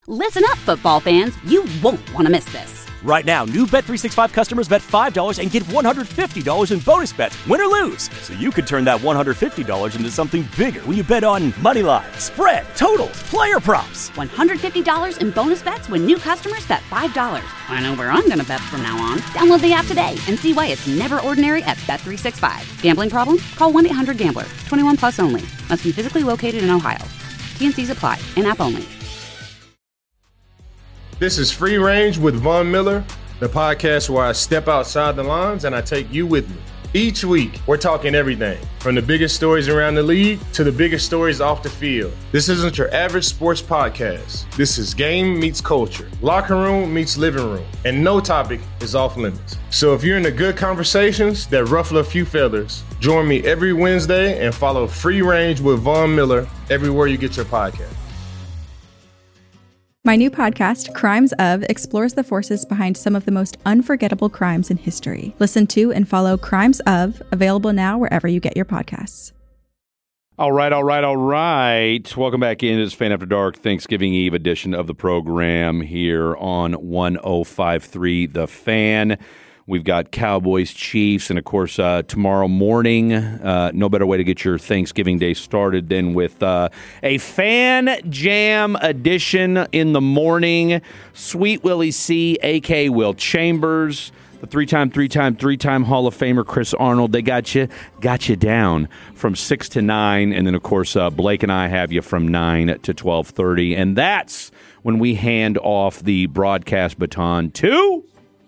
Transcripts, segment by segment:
Listen up, football fans. You won't want to miss this. Right now, new Bet365 customers bet $5 and get $150 in bonus bets, win or lose. So you could turn that $150 into something bigger when you bet on money line, spread, totals, player props. $150 in bonus bets when new customers bet $5. I know where I'm going to bet from now on. Download the app today and see why it's never ordinary at Bet365. Gambling problem? Call 1-800-GAMBLER. 21 plus only. Must be physically located in Ohio. T&Cs apply. In-app only. This is Free Range with Von Miller, the podcast where I step outside the lines and I take you with me. Each week, we're talking everything, from the biggest stories around the league to the biggest stories off the field. This isn't your average sports podcast. This is game meets culture, locker room meets living room, and no topic is off limits. So if you're into good conversations that ruffle a few feathers, join me every Wednesday and follow Free Range with Von Miller everywhere you get your podcast. My new podcast, Crimes Of, explores the forces behind some of the most unforgettable crimes in history. Listen to and follow Crimes Of, available now wherever you get your podcasts. All right. Welcome back in. It's Fan After Dark Thanksgiving Eve edition of the program here on 105.3 The Fan. We've got Cowboys, Chiefs, and, of course, tomorrow morning, no better way to get your Thanksgiving Day started than with a Fan Jam edition in the morning. Sweet Willie C., a.k.a. Will Chambers, the three-time Hall of Famer Chris Arnold. They got you down from 6 to 9, and then, of course, Blake and I have you from 9 to 12:30, and that's when we hand off the broadcast baton to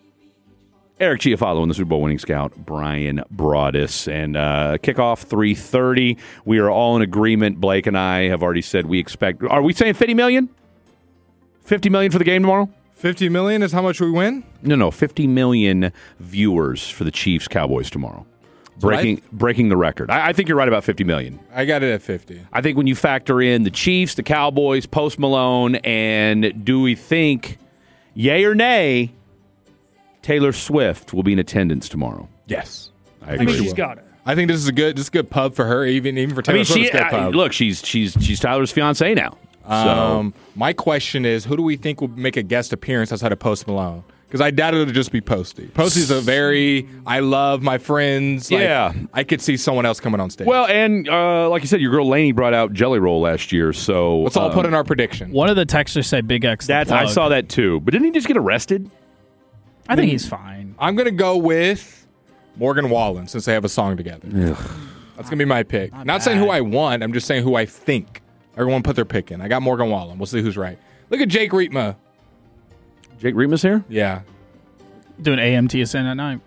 Eric Chiafalo and the Super Bowl winning scout, Brian Broaddus. And kickoff 3:30. We are all in agreement. Blake and I have already said we expect. Are we saying 50 million? 50 million for the game tomorrow? 50 million is how much we win? No. 50 million viewers for the Chiefs Cowboys tomorrow. Breaking the record. I think you're right about 50 million. I got it at 50. I think when you factor in the Chiefs, the Cowboys, Post Malone, and do we think, yay or nay, Taylor Swift will be in attendance tomorrow? Yes. I think she's got it. I think this is a good pub for her, even for Taylor Swift. It's a good pub. Look, she's Tyler's fiancée now. So. My question is, who do we think will make a guest appearance outside of Post Malone? Because I doubt it'll just be Posty. Posty's I love my friends. Yeah. I could see someone else coming on stage. Well, and like you said, your girl Lainey brought out Jelly Roll last year. So let's all put in our prediction. One of the texters said Big X. I saw that too. But didn't he just get arrested? I think he's fine. I'm going to go with Morgan Wallen since they have a song together. Ugh. That's going to be my pick. Not saying who I want. I'm just saying who I think. Everyone put their pick in. I got Morgan Wallen. We'll see who's right. Look at Jake Riepma. Jake Riepma's here? Yeah. Doing AMTSN at night.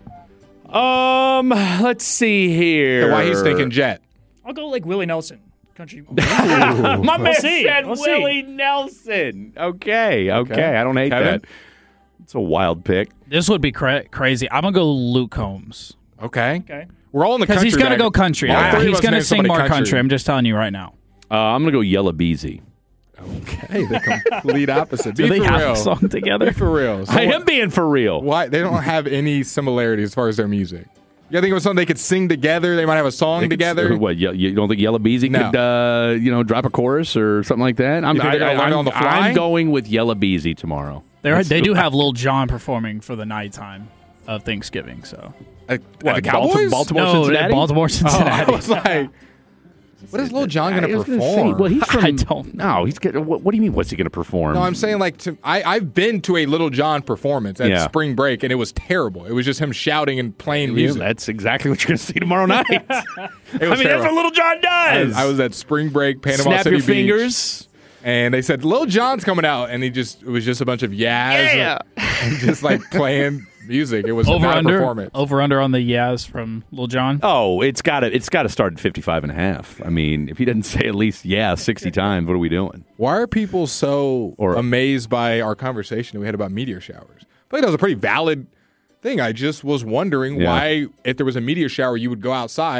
Let's see here. Why he's thinking Jet. I'll go like Willie Nelson. Country. My man said Willie Nelson. Okay. I don't hate Kevin? that. It's a wild pick. This would be crazy. I'm going to go Luke Combs. Okay. We're all in the country. Because he's going to go country. He's going to sing more country. I'm just telling you right now. I'm going to go Yella Beezy. Okay, the complete opposite. Do they have a song together? Be for real. I am being for real. Why? They don't have any similarities as far as their music. You gotta think of something they could sing together. They might have a song together. What? You don't think Yella Beezy could, drop a chorus or something like that? You think they're gonna learn it on the fly? I'm going with Yella Beezy tomorrow. They do have Lil Jon performing for the nighttime of Thanksgiving. So what? The Cowboys? Cincinnati? Baltimore, Cincinnati. I was like, what is Lil Jon going to perform? Well, he's from, I don't know. He's what do you mean? What's he going to perform? No, I'm saying I've been to a Lil Jon performance at spring break, and it was terrible. It was just him shouting and playing music. That's exactly what you're going to see tomorrow night. That's what Lil Jon does. I was at spring break, Panama Snap City your fingers. Beach, and they said Lil Jon's coming out, and it was just a bunch of and just like playing music. It was not a performance. Over under on the Yaz from Lil Jon. Oh, it's got to start at 55.5. I mean, if he doesn't say at least 60 times, what are we doing? Why are people so amazed by our conversation that we had about meteor showers? I think that was a pretty valid thing. I just was wondering why, if there was a meteor shower, you would go outside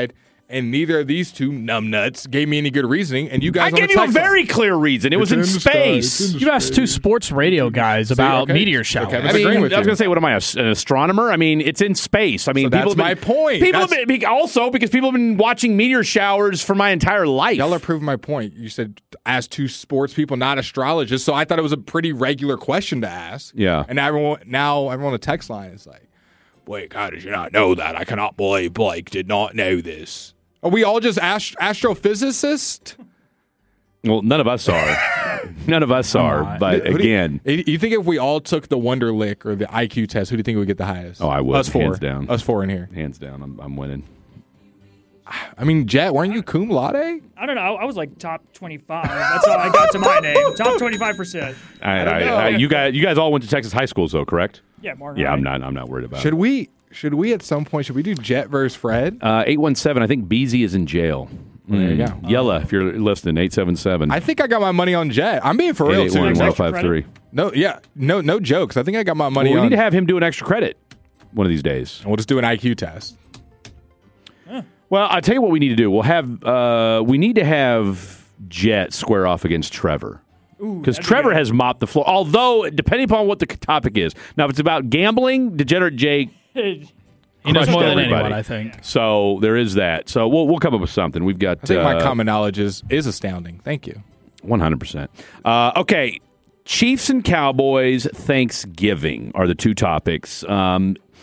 And neither of these two numbnuts gave me any good reasoning. And you guys, I gave you a very clear reason. It was in space. You asked two sports radio guys about meteor showers. Okay, I was going to say, what am I, an astronomer? I mean, it's in space. I mean, So that's my point. People have been, also because people have been watching meteor showers for my entire life. Y'all are proving my point. You said ask two sports people, not astrologists. So I thought it was a pretty regular question to ask. Yeah. And everyone on the text line is like, Blake, how did you not know that? I cannot believe Blake did not know this. Are we all just astrophysicists? Well, none of us are. None of us are. But again, you think if we all took the Wonderlic or the IQ test, who do you think would get the highest? Oh, I would. Us four. Hands down. Us four in here. Hands down. I'm winning. I mean, Jet, weren't you cum laude? I don't know. I was like top 25. That's all I got to my name. Top 25%. You guys all went to Texas high schools, though, correct? Yeah, Martin. Yeah, I'm not worried about Should it. Should we at some point, should we do Jet versus Fred? 817, I think Beezy is in jail. There you go. Yella, if you're listening, 877. I think I got my money on Jet. I'm being for real, too. 881-1053. No jokes. I think I got my money We on. need to have him do an extra credit one of these days. We'll just do an IQ test. Well, I'll tell you what we need to do. We need to have Jet square off against Trevor. Because Trevor has mopped the floor. Although, depending upon what the topic is. Now, if it's about gambling, Degenerate Jay he knows more than everybody. anyone, I think. So there is that. So we'll come up with something. We've got. I think my common knowledge is astounding. Thank you. 100%. Okay, Chiefs and Cowboys Thanksgiving are the two topics. I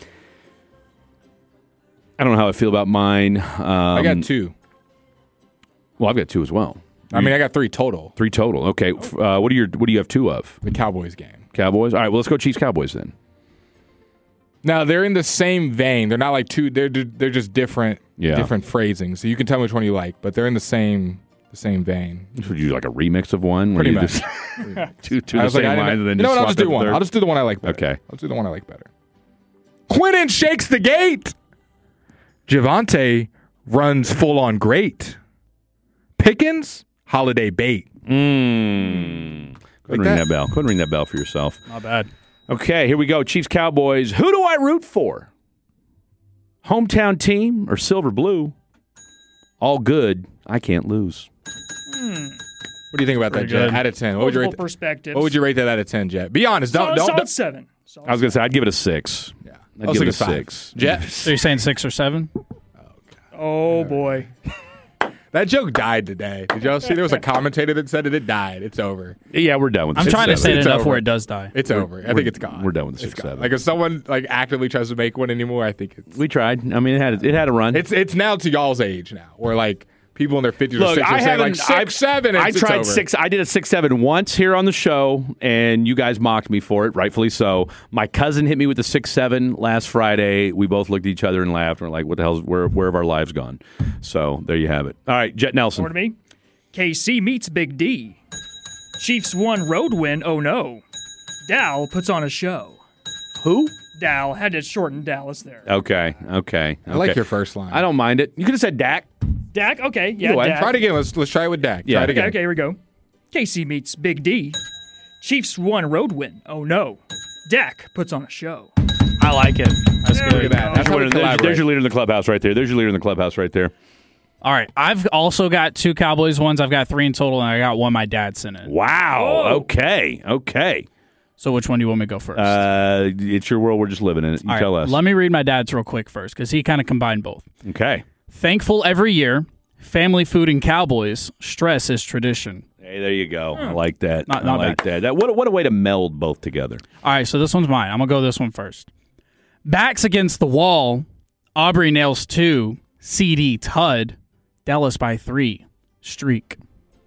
don't know how I feel about mine. I got two. Well, I've got two as well. I mean, I got three total. Three total. Okay. What do you have two of? The Cowboys game. Cowboys. All right. Well, let's go Chiefs Cowboys then. Now they're in the same vein. They're not like two. They're just different. Yeah. Different phrasing. So you can tell me which one you like, but they're in the same vein. Would you do like a remix of one? Pretty where you much. Just to the same lines and then you know what? I'll just do swap one. the I'll just do the one I like better. Okay. I'll do the one I like better. Quinnen shakes the gate. Javonte runs full on great. Pickens, holiday bait. Couldn't ring that bell. Couldn't ring that bell for yourself. Not bad. Okay, here we go. Chiefs Cowboys. Who do I root for? Hometown team or silver blue? All good. I can't lose. What do you think about that, Jet? Out of 10. What would you rate? Perspectives. What would you rate that out of 10, Jet? Be honest. Don't. Solid 7. I was going to say, I'd give it a 6. Yeah. I'd give it a 6. Jet? So you're saying 6 or 7? Oh, boy. That joke died today. Did y'all see there was a commentator that said it died? It's over. Yeah, we're done with I'm trying to say it It's enough over. where it does die. It's over. I think it's gone. We're done with the It's gone. 6-7. Like if someone like actively tries to make one anymore, I think it's We tried. I mean, it had a run. it's now to y'all's age now, where like people in their 50s or Look, 60s I are saying like haven't. 6, 7. I It's tried over. 6. I did a 6-7 once here on the show, and you guys mocked me for it, rightfully so. My cousin hit me with the 6-7 last Friday. We both looked at each other and laughed. And we're like, "What the hell's where have our lives gone?" So there you have it. All right, Jet Nelson. Over to me. KC meets Big D. Chiefs won road win. Oh no. Dow puts on a show. Who? Dow had to shorten Dallas there. Okay. I like your first line. I don't mind it. You could have said Dak. Dak. Okay. Yeah. Either way, Dak. Try it again. Let's try it with Dak. Yeah. Try it again. Okay. Here we go. KC meets Big D. Chiefs won road win. Oh no. Dak puts on a show. I like it. That's There good. we go. That's how we collaborate. There's your leader in the clubhouse right there. There's your leader in the clubhouse right there. All right. I've also got 2 Cowboys ones. I've got 3 in total, and I got one my dad sent in. Wow. Whoa. Okay. So which one do you want me to go first? It's your world. We're just living in it. You All tell right, us. Let me read my dad's real quick first, because he kind of combined both. Okay. Thankful every year. Family food and Cowboys. Stress is tradition. Hey, there you go. I like that. Not I like that. What a way to meld both together. All right, so this one's mine. I'm going to go this one first. Backs against the wall. Aubrey nails 2. CD Tud. Dallas by 3. Streak.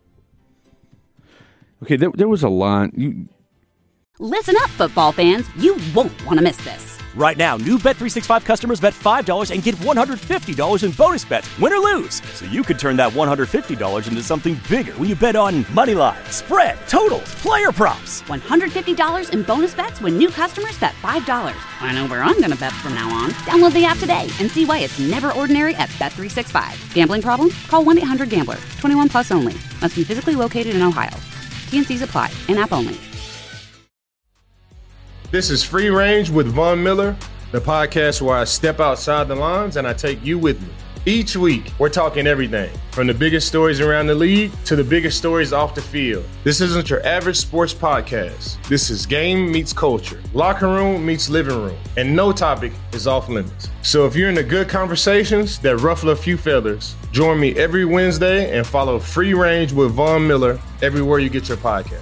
Okay, there was a line. Listen up, football fans. You won't want to miss this. Right now, new Bet365 customers bet $5 and get $150 in bonus bets, win or lose. So you could turn that $150 into something bigger when you bet on money line, spread, totals, player props. $150 in bonus bets when new customers bet $5. I know where I'm going to bet from now on. Download the app today and see why it's never ordinary at Bet365. Gambling problem? Call 1-800-GAMBLER. 21 plus only. Must be physically located in Ohio. T&Cs apply. In-app only. This is Free Range with Von Miller, the podcast where I step outside the lines and I take you with me. Each week, we're talking everything from the biggest stories around the league to the biggest stories off the field. This isn't your average sports podcast. This is game meets culture, locker room meets living room, and no topic is off limits. So if you're into good conversations that ruffle a few feathers, join me every Wednesday and follow Free Range with Von Miller everywhere you get your podcast.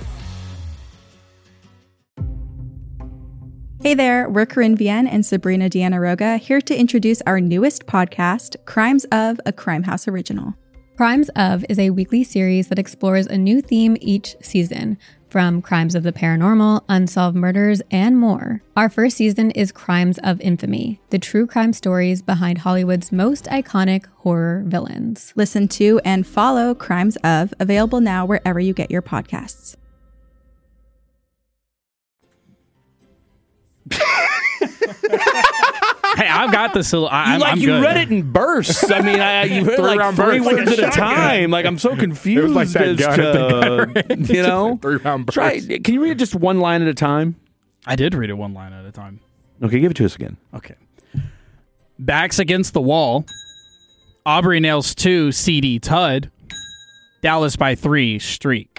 Hey there, we're Corinne Vienne and Sabrina Deanna Roga here to introduce our newest podcast, Crimes of, a Crime House original. Crimes of is a weekly series that explores a new theme each season, from crimes of the paranormal, unsolved murders, and more. Our first season is Crimes of Infamy, the true crime stories behind Hollywood's most iconic horror villains. Listen to and follow Crimes of, available now wherever you get your podcasts. Hey, I've got this. I'm you good. read it in bursts. I mean, you heard like 3 words at a time. Like, I'm so confused. It was like that as gun to, at the gun. you know, 3-round bursts. try. Can you read it just one line at a time? I did read it one line at a time. Okay, give it to us again. Okay. Backs against the wall. Aubrey nails 2, CD Tud. Dallas by 3, streak.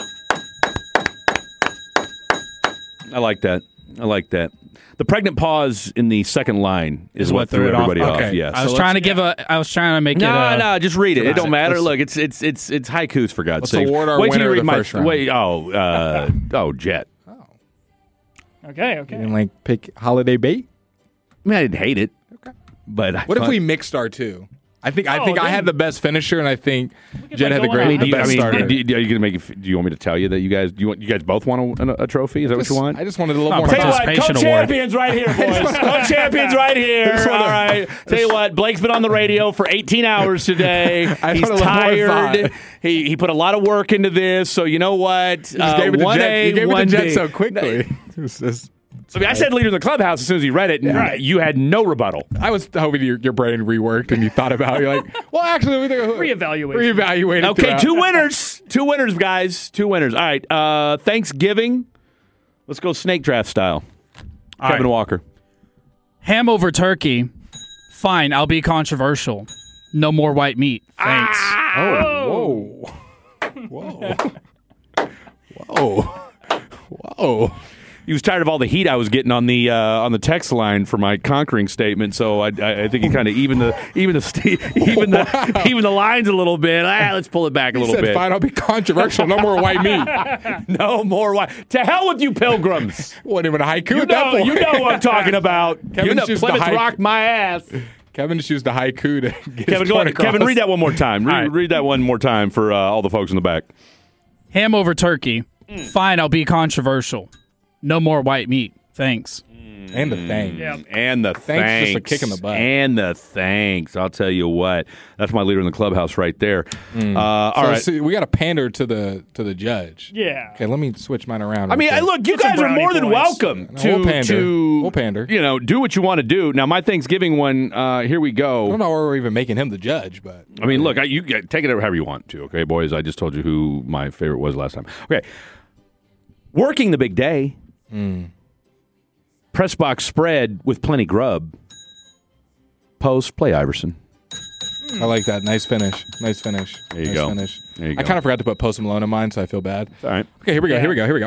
I like that. The pregnant pause in the second line is what threw everybody off. Okay. Yes. I was trying to make it. No, just read it. It don't matter. let's- Look, it's haikus for God's Let's sake. award our Wait till winner you of read the my first round. Jet. Okay. You didn't like pick Holiday Bait? I mean, I didn't hate it. Okay. But What if we mixed our two? I think I had the best finisher, and I think Jet had the going on. best starter. are you gonna make it? Do you want me to tell you that you guys both want a trophy? Is that what you want? I just wanted a little more. Tell you what, time. co-champions right here, boys. Co-champions right here. All right. Tell you what, Blake's been on the radio for 18 hours today. I He's put a lot more tired. thought. He put a lot of work into this. So you know what? You just gave it to Jet. You gave it to Jet B. so quickly. It was just- I mean, I said leader in the clubhouse as soon as he read it, and you had no rebuttal. I was hoping your brain reworked and you thought about it. You're like, well, actually, we think reevaluate. Okay, two winners, guys. 2 winners. All right, Thanksgiving. Let's go snake draft style. All Kevin right. Walker. Ham over turkey. Fine, I'll be controversial. No more white meat. Thanks. Oh, whoa. He was tired of all the heat I was getting on the text line for my conquering statement, so I think he kind of even the lines a little bit. Let's pull it back a little bit. Fine, I'll be controversial. No more white meat. No more white. To hell with you, pilgrims. What, even a haiku You at that point? know what I'm talking about. Kevin just used the Plymouth haiku. rocked my ass. Kevin just used the haiku to get Kevin, his go point ahead. Kevin, across. read that one more time. Read that one more time for all the folks in the back. Ham over turkey. Fine, I'll be controversial. No more white meat. Thanks. And the thing. Yeah. And the Thanks, just a kick in the butt. And the thanks. I'll tell you what. That's my leader in the clubhouse right there. All So right. see, we got to pander to the judge. Yeah. Okay, let me switch mine around. I mean, real quick. look, you Put some guys are more brownie than points. welcome We'll pander. We'll pander. do what you want to do. Now, my Thanksgiving one, here we I go. don't know why we're even making him the judge, but I mean, look, you take it however you want to, okay, boys? I just told you who my favorite was last time. Okay. Working the big day. Press box spread with plenty grub. Post, play Iverson. I like that. Nice finish. Nice finish. There you nice go. Finish. There you I go. kind of forgot to put Post Malone in mine, so I feel bad. All right. Okay, here we go.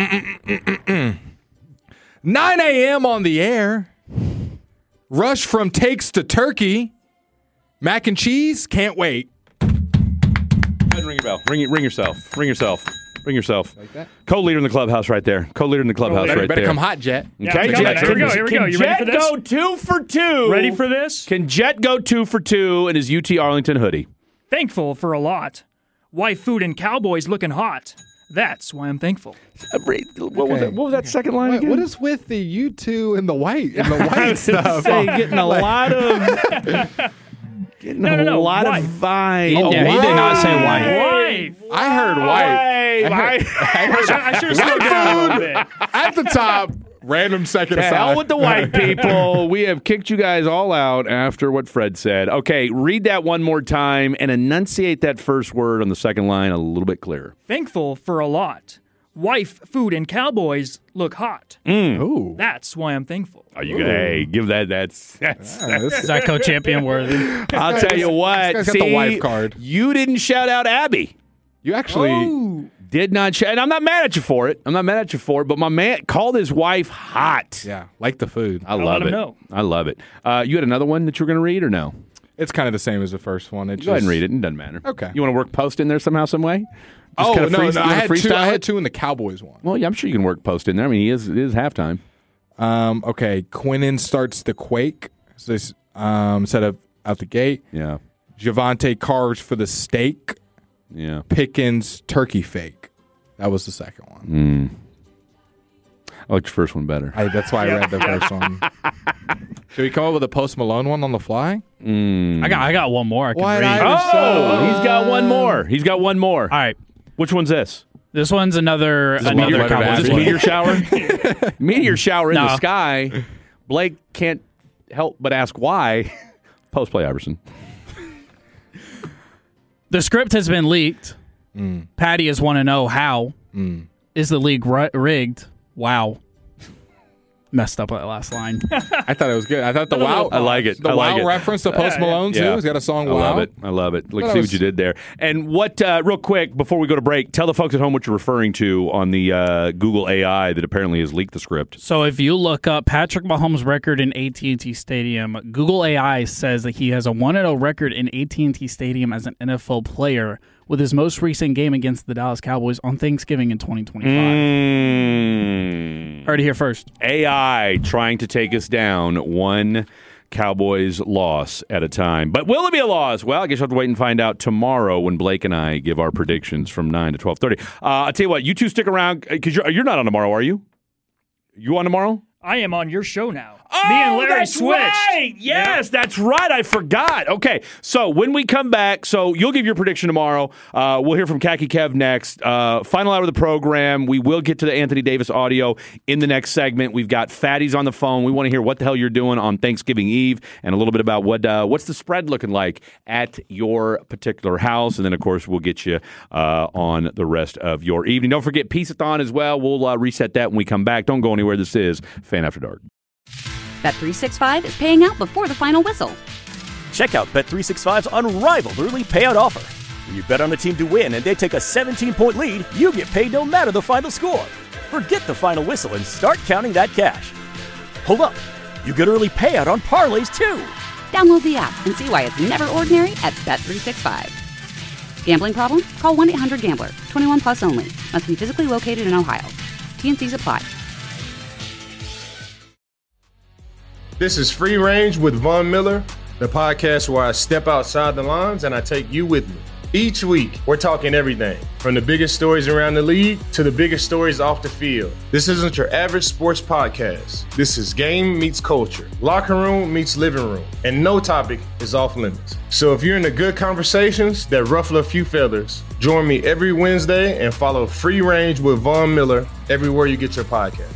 9 a.m. on the air. Rush from takes to turkey. Mac and cheese. Can't wait. Go ahead and ring your bell. Ring yourself. Like that? Co-leader in the clubhouse right there. Co-leader in the clubhouse Better, right better there. come hot, Jet. Yeah, Okay, here we Jet. go, here we go. Can You ready for Jet this? go 2 for 2? Ready for this? Can Jet go 2 for 2 in his UT Arlington hoodie? Thankful for a lot. Wife, food, and cowboys looking hot. That's why I'm thankful. What was that second line again? What is with the U2 and the white stuff? Getting a lot of No, lot wife. of vibes. He did not say white. Wife. I heard white. I should have slowed down a little bit. At the top, random second To aside. hell with the white people. We have kicked you guys all out after what Fred said. Okay, read that one more time and enunciate that first word on the second line a little bit clearer. Thankful for a lot. Wife, food, and cowboys look hot. Ooh. That's why I'm thankful. Are you gonna give that? That's Is that co-champion worthy? I'll tell you what. This guy's got the wife card. You didn't shout out Abby. You actually Did not shout, and I'm not mad at you for it. But my man called his wife hot. like the food. I love let him it. know. I love it. You had another one that you were going to read, or no? It's kind of the same as the first one. Go ahead and read it. It doesn't matter. Okay. You want to work post in there somehow, some way? Just Oh, kinda no, you I wanna had freestyle two. I it? had two in the Cowboys one. Well, yeah, I'm sure you can work post in there. I mean, it is halftime. Okay, Quinnen starts the quake. So this, set up out the gate. Yeah. Javonte carves for the steak. Yeah. Pickens turkey fake. That was the second one. I liked your first one better. That's why I read the first one. Should we come up with a Post Malone one on the fly? I got one more I can White read. Iverson. He's got one more. All right. Which one's this? This one's another a love letter to Cowboys Is this Ashley. one. meteor shower? Meteor shower in the No. sky. Blake can't help but ask why. Post play Iverson. The script has been leaked. Patty is want to know how. Is the league rigged? Wow. Messed up that last line. I thought it was good. I thought the WoW. I like it. The I like WoW it. reference to Post Malone, too. Yeah. He's got a song, I WoW. love it. Look, Thought see it what you did there. And what, real quick, before we go to break, tell the folks at home what you're referring to on the Google AI that apparently has leaked the script. So if you look up Patrick Mahomes' record in AT&T Stadium, Google AI says that he has a 1-0 record in AT&T Stadium as an NFL player with his most recent game against the Dallas Cowboys on Thanksgiving in 2025. Heard it here first. AI trying to take us down one Cowboys loss at a time. But will it be a loss? Well, I guess you'll have to wait and find out tomorrow when Blake and I give our predictions from 9 to 12:30. I'll tell you what, you two stick around because you're not on tomorrow, are you? You on tomorrow? I am on your show now. Oh, Me and Larry that's switched. right. Yes, that's right. I forgot. Okay, so when we come back, so you'll give your prediction tomorrow. We'll hear from Khaki Kev next. Final hour of the program. We will get to the Anthony Davis audio in the next segment. We've got Fatties on the phone. We want to hear what the hell you're doing on Thanksgiving Eve and a little bit about what's the spread looking like at your particular house. And then, of course, we'll get you on the rest of your evening. Don't forget Peace-a-thon as well. We'll reset that when we come back. Don't go anywhere. This is Fan After Dark. Bet365 is paying out before the final whistle. Check out Bet365's unrivaled early payout offer. When you bet on a team to win and they take a 17-point lead, you get paid no matter the final score. Forget the final whistle and start counting that cash. Hold up. You get early payout on parlays, too. Download the app and see why it's never ordinary at Bet365. Gambling problem? Call 1-800-GAMBLER. 21 plus only. Must be physically located in Ohio. T&Cs apply. This is Free Range with Von Miller, the podcast where I step outside the lines and I take you with me. Each week, we're talking everything from the biggest stories around the league to the biggest stories off the field. This isn't your average sports podcast. This is game meets culture, locker room meets living room, and no topic is off limits. So if you're into good conversations that ruffle a few feathers, join me every Wednesday and follow Free Range with Von Miller everywhere you get your podcast.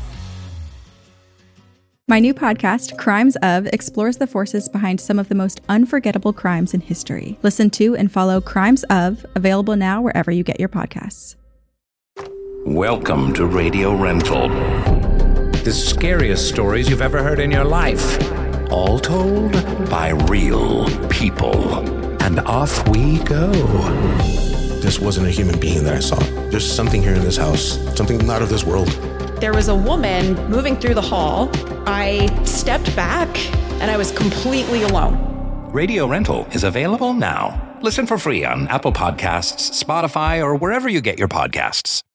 My new podcast, Crimes Of, explores the forces behind some of the most unforgettable crimes in history. Listen to and follow Crimes Of, available now wherever you get your podcasts. Welcome to Radio Rental. The scariest stories you've ever heard in your life. All told by real people. And off we go. This wasn't a human being that I saw. There's something here in this house, something not of this world. There was a woman moving through the hall. I stepped back and I was completely alone. Radio Rental is available now. Listen for free on Apple Podcasts, Spotify, or wherever you get your podcasts.